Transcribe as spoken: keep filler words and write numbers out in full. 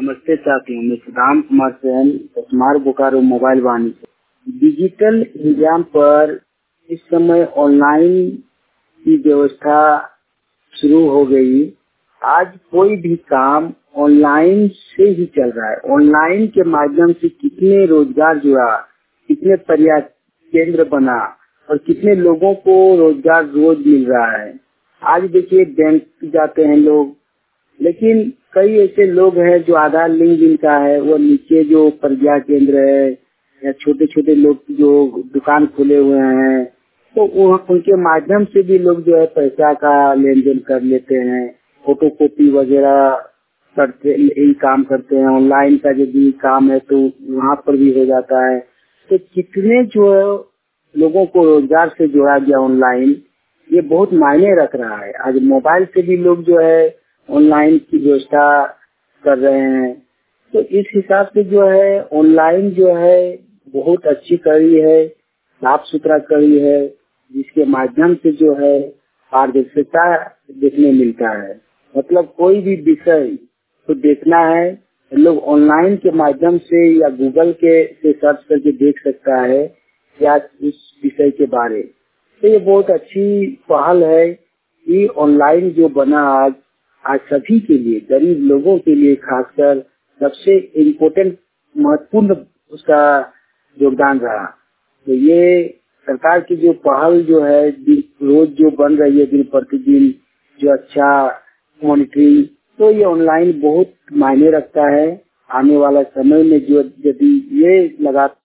नमस्ते साथियों, मैं राम कुमार सेन स्मार्ट बोकारो मोबाइल वाणी से। डिजिटल इंडिया पर इस समय ऑनलाइन की व्यवस्था शुरू हो गई। आज कोई भी काम ऑनलाइन से ही चल रहा है। ऑनलाइन के माध्यम से कितने रोजगार जुड़ा, कितने पर्यटन केंद्र बना और कितने लोगों को रोजगार रोज मिल रहा है। आज देखिए बैंक जाते हैं लोग, लेकिन कई ऐसे लोग हैं जो आधार लिंक जिनका है वो नीचे जो प्रज्ञा केंद्र है या छोटे छोटे लोग जो दुकान खोले हुए हैं, तो वो उनके माध्यम से भी लोग जो है पैसा का लेन देन कर लेते हैं। फोटो कॉपी वगैरह करते यही काम करते हैं। ऑनलाइन का यदि काम है तो वहाँ पर भी हो जाता है। तो कितने जो है लोगों को रोजगार से जोड़ा गया ऑनलाइन, ये बहुत मायने रख रहा है। आज मोबाइल से भी लोग जो है ऑनलाइन की व्यवस्था कर रहे हैं। तो इस हिसाब से जो है ऑनलाइन जो है बहुत अच्छी कड़ी है, साफ सुथरा कड़ी है, जिसके माध्यम से जो है पारदर्शिता देखने मिलता है। मतलब कोई भी विषय तो देखना है, लोग ऑनलाइन के माध्यम से या गूगल के से सर्च करके देख सकता है या उस विषय के बारे। तो ये बहुत अच्छी पहल है कि ऑनलाइन जो बना आज आज सभी के लिए, गरीब लोगों के लिए खासकर सबसे इम्पोर्टेंट महत्वपूर्ण उसका योगदान रहा। तो ये सरकार की जो पहल जो है रोज जो बन रही है दिन प्रतिदिन, जो अच्छा मॉनिटरिंग, तो ये ऑनलाइन बहुत मायने रखता है। आने वाला समय में जो यदि ये लगा